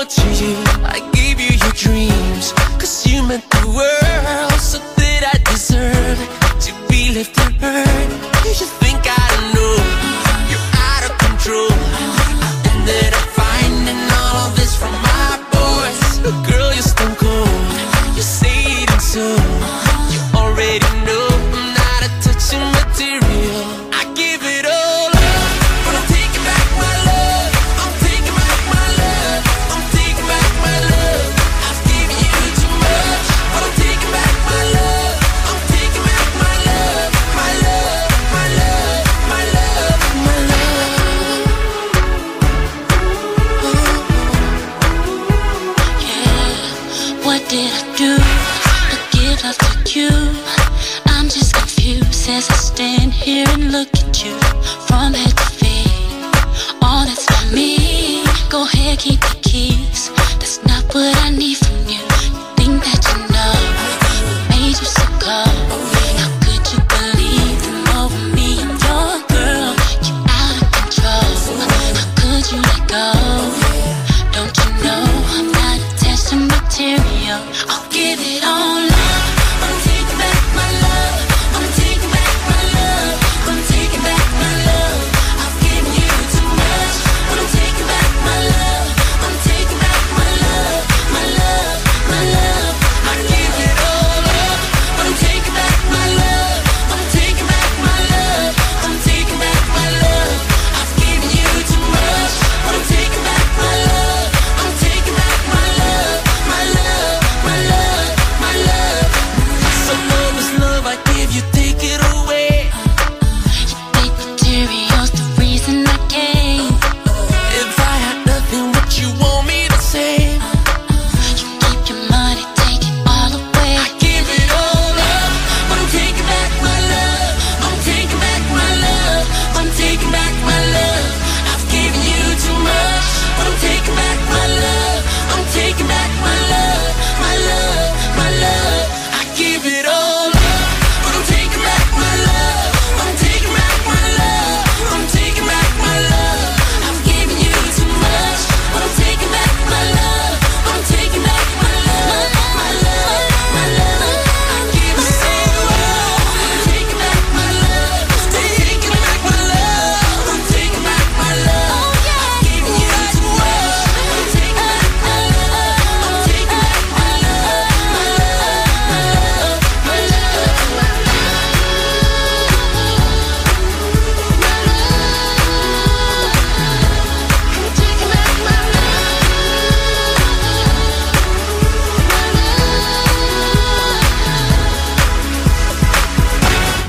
more to you. I gave you your dreams, 'cause you meant the world. So did I deserve to be left unheard? You think I don't know you're out of control? I ended up finding all of this from my boys. Girl, you're stone cold, you're saying so. You already know I'm not a touching material. I give it all up, but I'm taking back my love. I'm taking back my love. I'm taking back my love. I've given you too much, but I'm taking back my love. I'm taking back my love, my love, my love, my love, my love. Yeah, what did I do to give love to you? I'm just confused as I stand here and look at you from head to feet. All that's for me. Go ahead, keep the keys. That's not what I need from you. You think that you know what made you so cold? How could you believe them over me? I'm your girl. You out of control. How could you let go? Don't you know I'm not attached to material?